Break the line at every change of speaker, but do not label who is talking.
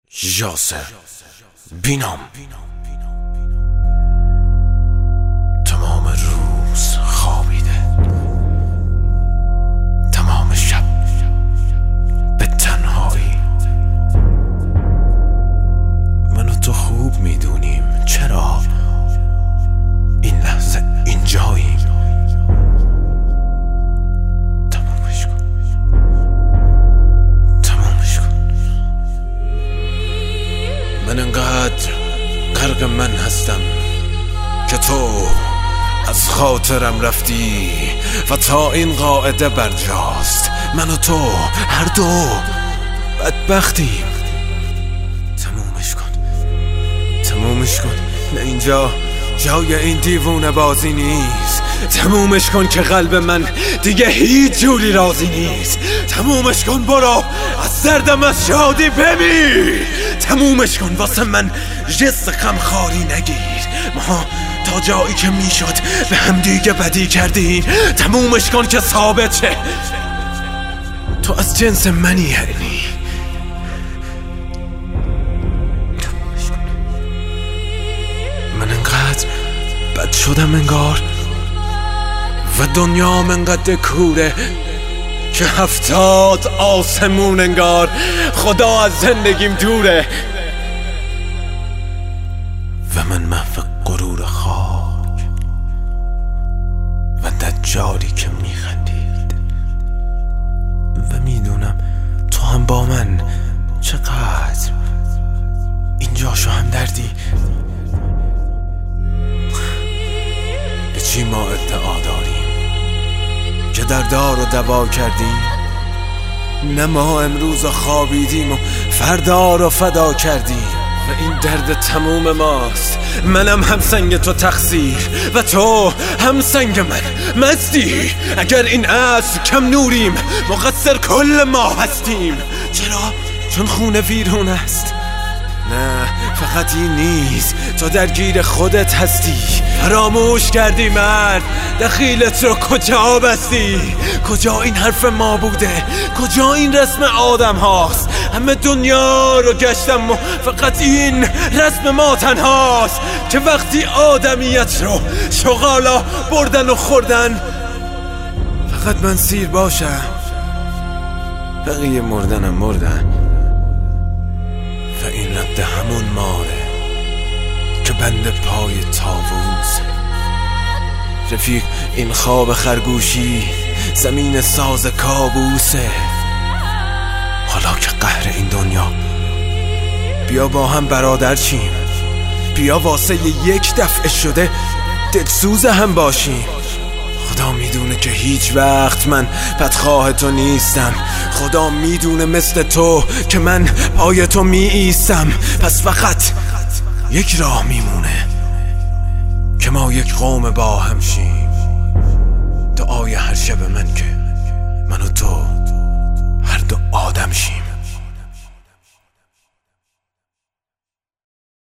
یاسر بینام. تمام روز خوابیده، تمام شب به تنهایی. من و تو خوب میدونیم چرا این لحظه اینجاییم. تمامش کن، تمامش کن. من انقدر غرق من هستم که تو از خاطرم رفتی و تا این قاعده برجاست من و تو هر دو بدبختیم. تمومش کن، تمومش کن. نه اینجا جای این دیوونه بازی نیست. تمومش کن که قلب من دیگه هیچ جوری راضی نیست. تمومش کن، برو از دردم از شادی بمیر. تمومش کن، واسه من جست غمخواری نگیر. ما تا جایی که میشد به هم دیگه بدی کردیم. تمومش کن که ثابت شه تو از جنس منی. یعنی تمومش کن. من انقدر بد شدم انگار و دنیام انقدر کوره که 70 آسمون انگار خدا از زندگیم دوره و من محو غرور خاک و دجالی که میخندید و میدونم تو هم با من چقدر اینجاشو هم دردی. به چی ما ادعا داریم که دردار رو دوا کردیم؟ نه ما امروز خوابیدیم و فردا رو فدا کردیم و این درد تموم ماست. منم هم سنگ تو تقصیر و تو هم سنگ من مستی. اگر این عصر کم نوریم مقصر کل ما هستیم. چرا؟ چون خونه ویرون است. نه فقط این نیست، تو درگیر خودت هستی. فراموش کردی مرد دخیلت رو کجا بستی؟ کجا این حرف ما بوده؟ کجا این رسم آدم هاست؟ همه دنیا رو گشتم و فقط این رسم ما تنهاست که وقتی آدمیت رو شغالا بردن و خوردن فقط من سیر باشم، بقیه مردنم مردن. و این رد همون ماره که بند پای طاووس. رفیق این خواب خرگوشی زمین ساز کابوسه. حالا که قهر این دنیا، بیا با هم برادر چیم. بیا واسه یک دفعه شده دلسوز هم باشیم. خدا میدونه که هیچ وقت من بدخواه تو نیستم. خدا میدونه مثل تو که من پای تو می ایستم. پس فقط یک راه میمونه که ما یک قوم با هم شیم. دعای هر شب من که من و تو هر دو آدم شیم.